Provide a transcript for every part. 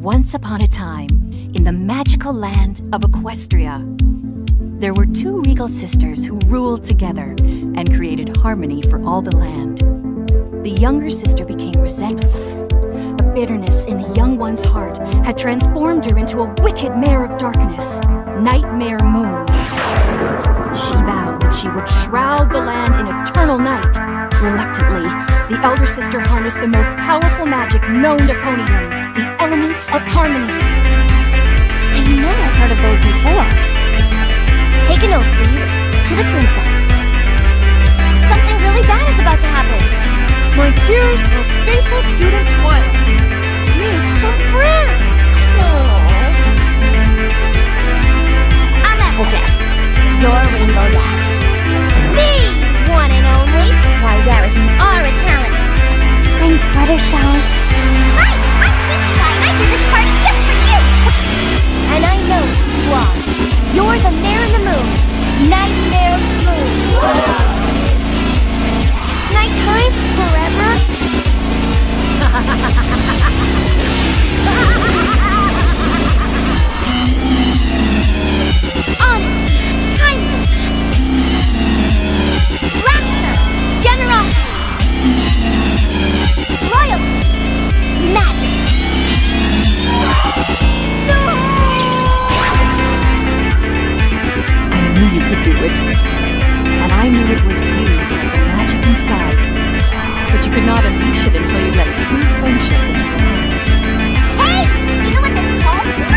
Once upon a time, in the magical land of Equestria, there were two regal sisters who ruled together and created harmony for all the land. The younger sister became resentful. The bitterness in the young one's heart had transformed her into a wicked mare of darkness, Nightmare Moon. She vowed that she would shroud the land in eternal night. Reluctantly, the elder sister harnessed the most powerful magic known to Ponydom, the elements of harmony. I know I've heard of those before. Take a note, please, to the princess. Something really bad is about to happen. My dearest, most faithful student, Twilight. Make some friends! I'm Applejack, your Rainbow Dash. Me, one and only. Why, Rarity, are a talent. I'm Fluttershy. Hi, I'm Pinkie Pie, and I threw this party just for you. And I know who you are. You're the Mare in the Moon, Nightmare Moon. Nighttime forever? Honesty, kindness, laughter, generosity, loyalty, magic. I knew you could do it. And I knew it was you who had the magic inside. But you could not unleash it until you let true friendship into your heart. Hey! You know what this calls for?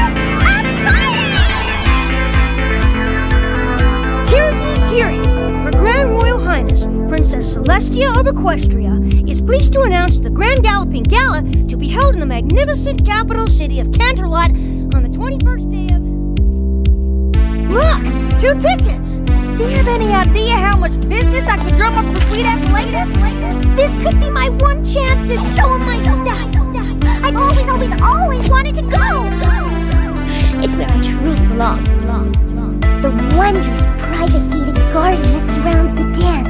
A party! Hear ye, hear ye. Her Grand Royal Highness, Princess Celestia of Equestria, is pleased to announce the Grand Galloping Gala to be held in the magnificent capital city of Canterlot on the 21st day of... Look! 2 tickets! Do you have any idea how much business I could drum up for Sweet Appalachian? This could be my one chance to show him my stuff. I've always wanted to go. It's where I truly belong. The wondrous private gated garden that surrounds the dance.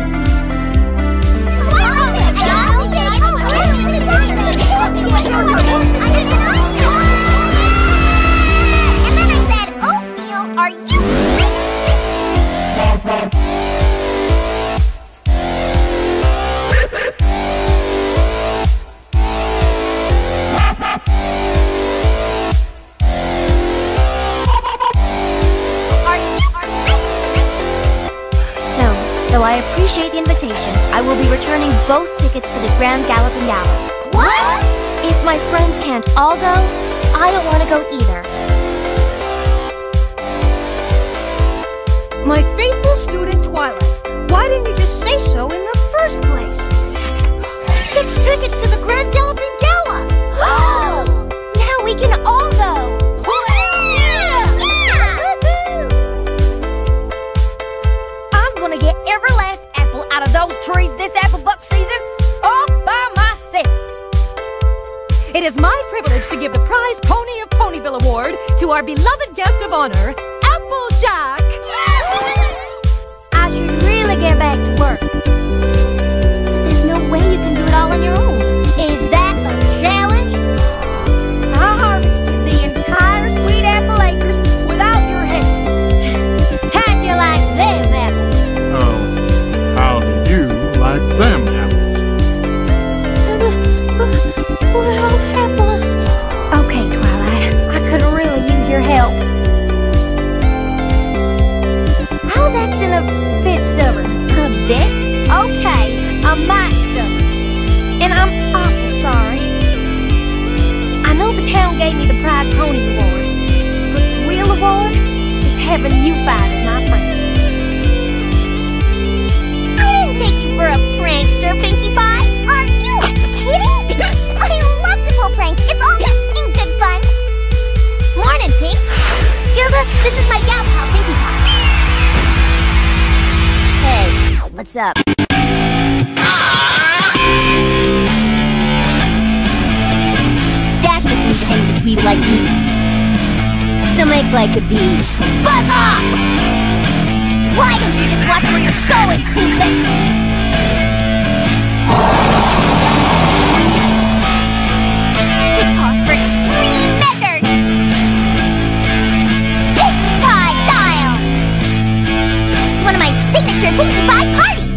And then I said, oatmeal, are you Though I appreciate the invitation, I will be returning both tickets to the Grand Galloping Gala. What? If my friends can't all go, I don't want to go either. My faithful student, Twilight, why didn't you just say so in the first place? 6 tickets to the Grand Galloping Gala! Now we can all go! I'm gonna get every last apple out of those trees this apple buck season all by myself. It is my privilege to give the prize Pony of Ponyville Award to our beloved guest of honor, Applejack. I should really get back to work. There's no way you can do it all on your own. Is that a challenge? I harvested the entire Sweet Apple Acres without your help. How'd you like them apples? Oh, how do you like them apples? Well, Apple. Okay, Twilight, I could really use your help. I was acting a bit stubborn. A bit? Okay, I'm might stubborn. And I'm awful sorry. I know the town gave me the prize pony award, but the real award is having you 5 as my friends. I didn't take you for a prankster, Pinkie Pie. Are you kidding? I love to pull pranks. It's all in good fun. Morning, Pinks. Gilda, this is my gal pal, Pinkie Pie. Hey, what's up? Dash doesn't need to hang with a dweeb like you. So make like a bee. Buzz off! Why don't you just watch where you're going, doofus? This calls for extreme future Pinkie Pie parties!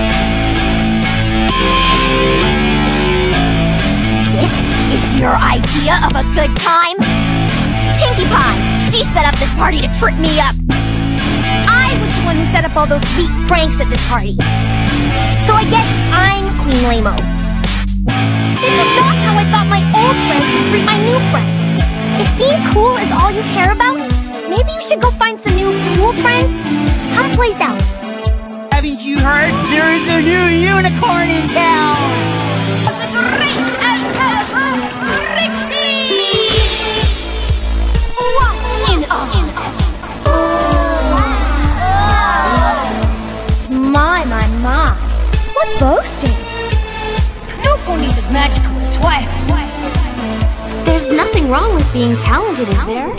This is your idea of a good time? Pinkie Pie, she set up this party to trip me up. I was the one who set up all those weak pranks at this party. So I guess I'm Queen Lame-O. This is not how I thought my old friends would treat my new friends. If being cool is all you care about, maybe you should go find some new cool friends someplace else. Haven't you heard? There is a new unicorn in town! The great and powerful Trixie! Watch in awe. My. What boasting? No ponies as magical as Twilight. There's nothing wrong with being talented, is there?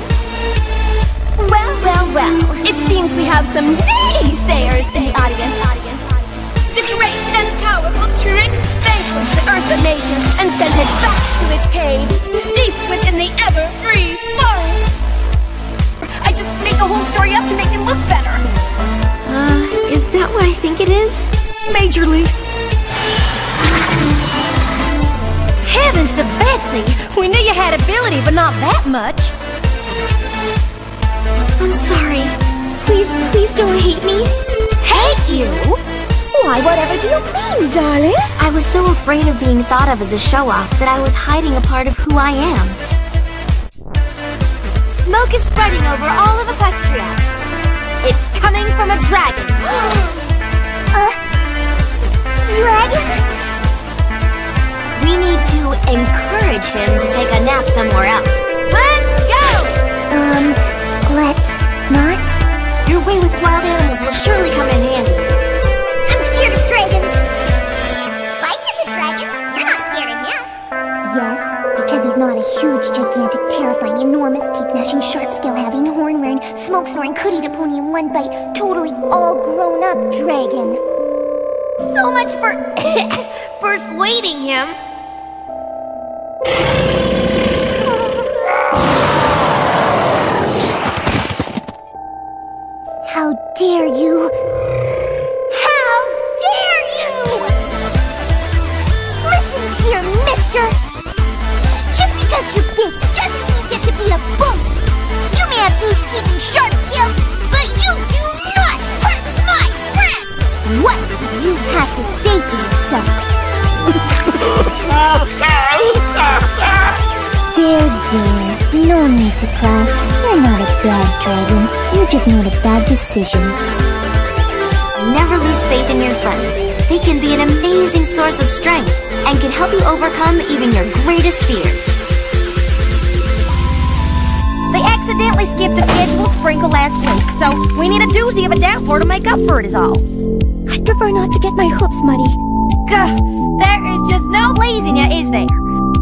Well. It seems we have some naysayers in the audience. The great and powerful Trix vanquished the Ursa Major and sent it back to its cave, deep within the ever-free forest. I just made the whole story up to make it look better. Is that what I think it is? Majorly. Heavens to Betsy! We knew you had ability, but not that much. I'm sorry. Please don't hate me. Hate you? Why, whatever do you mean, darling? I was so afraid of being thought of as a show-off that I was hiding a part of who I am. Smoke is spreading over all of Equestria. It's coming from a dragon. Dragon? We need to encourage him to take a nap somewhere else. Let's go! Let's not? Your way with wild animals will surely come in handy. I'm scared of dragons. Spike is a dragon. You're not scared of him. Yes, because he's not a huge, gigantic, terrifying, enormous, teeth-gnashing, sharp-scale-having, horn-wearing, smoke-snoring, could-eat-a-pony in one bite, totally all-grown-up dragon. So much for persuading him. How dare you! How dare you! Listen here, mister! Just because you're big doesn't mean you get to be a bully! You may have huge teeth and sharp scales, but you do not hurt my friend! What do you have to say for yourself? There. No need to cry. You're not a bad dragon. You just made a bad decision. Never lose faith in your friends. They can be an amazing source of strength and can help you overcome even your greatest fears. They accidentally skipped the scheduled sprinkle last week, so we need a doozy of a downpour to make up for it is all. I'd prefer not to get my hooves muddy. Gah, there is just no pleasing you, is there?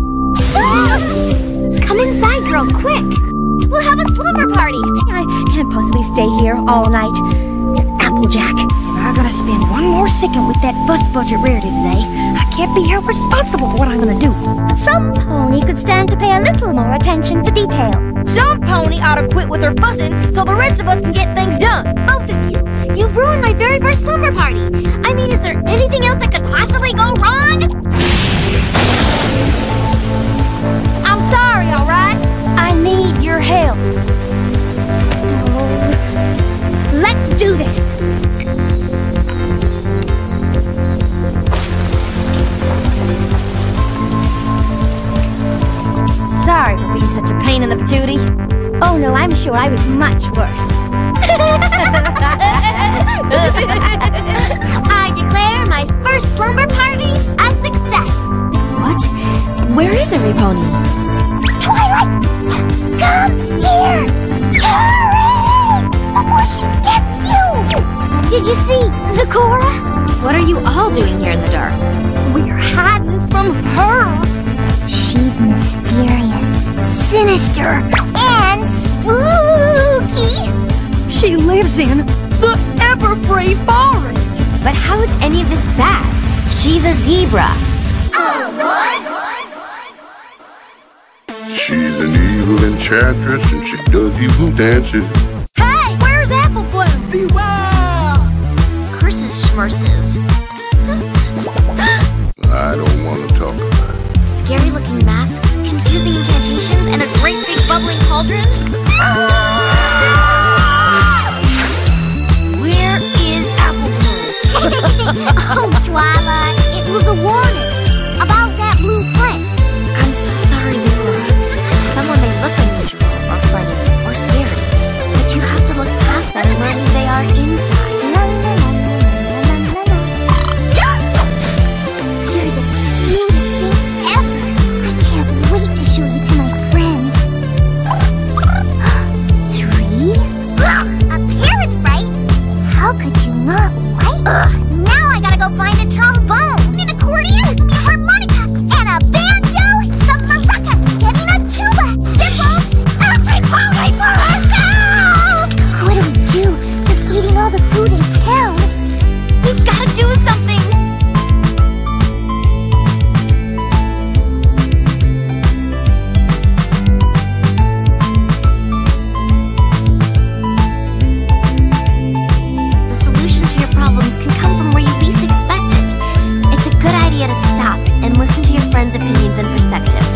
Come inside, girls, quick! We'll have a slumber party! I can't possibly stay here all night. With Applejack. I gotta spend one more second with that fuss budget Rarity today. I can't be held responsible for what I'm gonna do. Some pony could stand to pay a little more attention to detail. Some pony ought to quit with her fussing so the rest of us can get things done. Both of you, you've ruined my very first slumber party. I mean, is there anything else that could possibly go wrong? I'm sorry, alright? I need your help. Let's do this! Sorry for being such a pain in the patootie. Oh no, I'm sure I was much worse. I declare my first slumber party a success. What? Where is every pony? Twilight! Come here! Hurry! Before she gets you! Did you see Zecora? What are you all doing here in the dark? We're hiding from her. She's mysterious, sinister, and spooky! She lives in the Everfree Forest. But how is any of this bad? She's a zebra. Oh, what? She's an evil enchantress and she does evil dances. Hey, where's Apple Bloom? Beware! What? Now I gotta go find a trombone, an accordion, a harmonica, and a banjo, some maracas, getting a tuba, cymbals, everybody for us now! What do we do? They're eating all the food in town. We've gotta do something! To stop and listen to your friends' opinions and perspectives.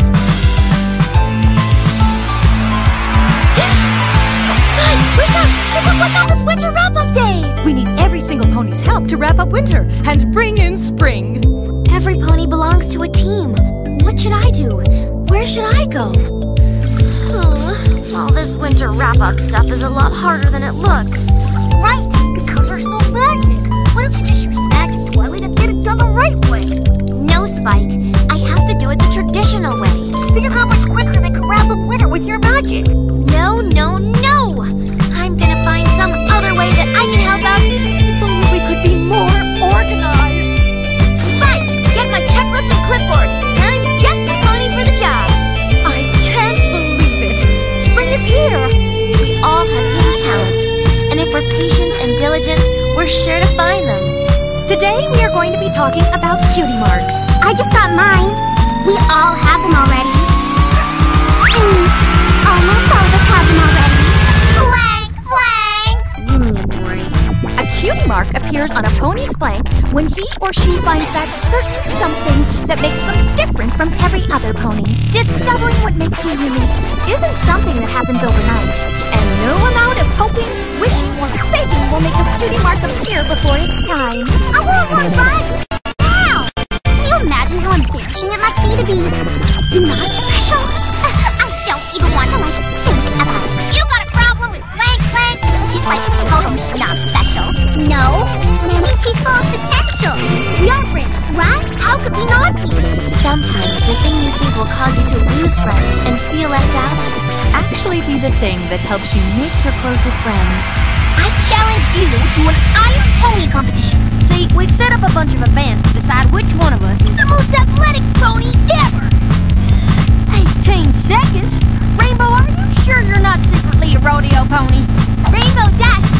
Spike, wake up! Wake up! It's Winter Wrap-Up Day! We need every single pony's help to wrap up winter and bring in spring. Every pony belongs to a team. What should I do? Where should I go? All this winter wrap-up stuff is a lot harder than it looks. Right, because there's no magic. Why don't you just use magic, Twilight, and get it done the right way? No, Spike. I have to do it the traditional way. Think of how much quicker they can wrap up winter with your magic. No, no, no! I'm gonna find some other way that I can help out. If only we could be more organized. Spike, get my checklist and clipboard. I'm just the pony for the job. I can't believe it. Spring is here. We all have hidden talents, and if we're patient and diligent, we're sure to find them. Today we are going to be talking about cutie marks. I just got mine. We all have them already. Almost all of us have them already. Flank, flank! Give me a break. A cutie mark appears on a pony's flank when he or she finds that certain something that makes them different from every other pony. Discovering what makes you unique isn't something that happens overnight, and no amount of hoping, wishing, or begging will make a cutie mark appear before it's time. I want one right now! Can you imagine how embarrassing it must be to be not special? I don't even want to, think about it. You got a problem with blank blank? She's totally not special. No, maybe she's full of potential. We are friends, right? How could we not be? Sometimes the thing you think will cause you to lose friends and feel left out actually be the thing that helps you make your closest friends. I challenge you to an Iron Pony competition. See, we've set up a bunch of events to decide which one of us is the most athletic pony ever. 18 seconds? Rainbow, are you sure you're not secretly a rodeo pony? Rainbow Dash